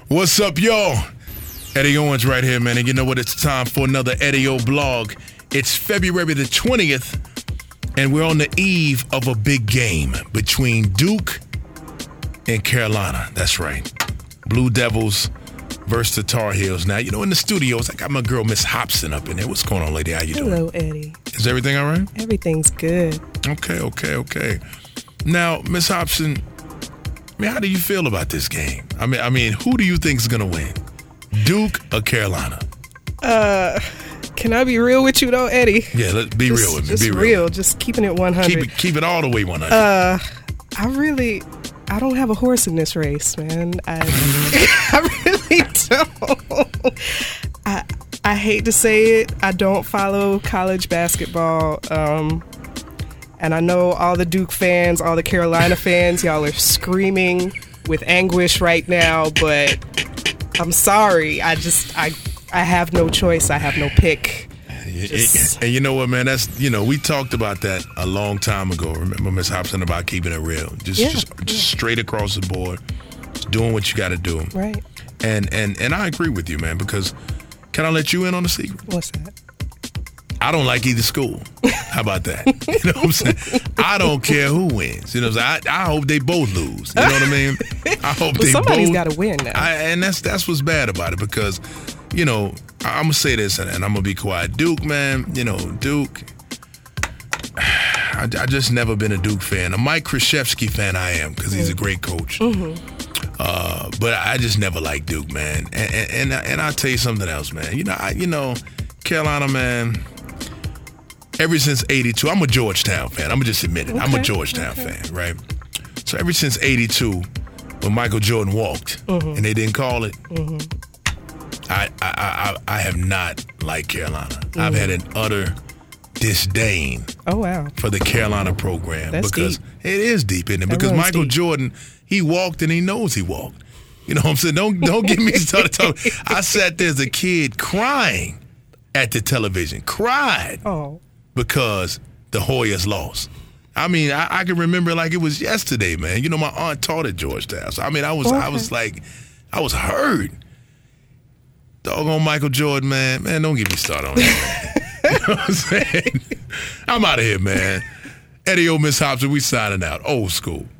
What's up, y'all? Eddie Owens right here, man. And you know what? It's time for another Eddie O blog. It's February the 20th, and we're on the eve of a big game between Duke and Carolina. That's right. Blue Devils versus the Tar Heels. Now, you know, in the studios, I got my girl, Miss Hobson, up in there. What's going on, lady? How you doing? Hello, Eddie. Is everything all right? Everything's good. Okay. Now, Miss Hobson, how do you feel about this game? I mean, who do you think is going to win? Duke or Carolina? Can I be real with you, though, Eddie? Yeah, let's be real with me. Just be real. Just keeping it 100. Keep it all the way 100. I don't have a horse in this race, man. I really don't. I hate to say it. I don't follow college basketball. And I know all the Duke fans, all the Carolina fans, y'all are screaming with anguish right now, but I'm sorry. I have no choice. I have no pick. And you know what, man? We talked about that a long time ago. Remember, Miss Hobson, about keeping it real. Just straight across the board. Just doing what you got to do. Right. And I agree with you, man, because can I let you in on the secret? What's that? I don't like either school. How about that? You know what I'm saying? I don't care who wins. You know what I'm saying? I hope they both lose. You know what I mean? I hope somebody's got to win now. And that's what's bad about it, because, you know, I'm going to say this, and I'm going to be quiet. Duke, man, Duke, I just never been a Duke fan. A Mike Krzyzewski fan I am, because he's a great coach. Mm-hmm. But I just never liked Duke, man. And I'll tell you something else, man. Carolina, man, ever since 82, I'm a Georgetown fan. I'm going to just admit it. I'm a Georgetown fan, right? So ever since 82, when Michael Jordan walked, and they didn't call it, I have not liked Carolina. I've had an utter disdain for the Carolina program. That's because deep. It is deep, isn't it? Because Michael Jordan, he walked and he knows he walked. You know what I'm saying? Don't get me started talking. I sat there as a kid crying at the television. Cried. Oh. Because the Hoyas lost. I mean, I can remember like it was yesterday, man. You know, my aunt taught at Georgetown. So, I mean, I was hurt. Doggone Michael Jordan, man. Man, don't get me started on that, man. You know what I'm saying? I'm out of here, man. Eddie O, Miss Hobson, we signing out. Old school.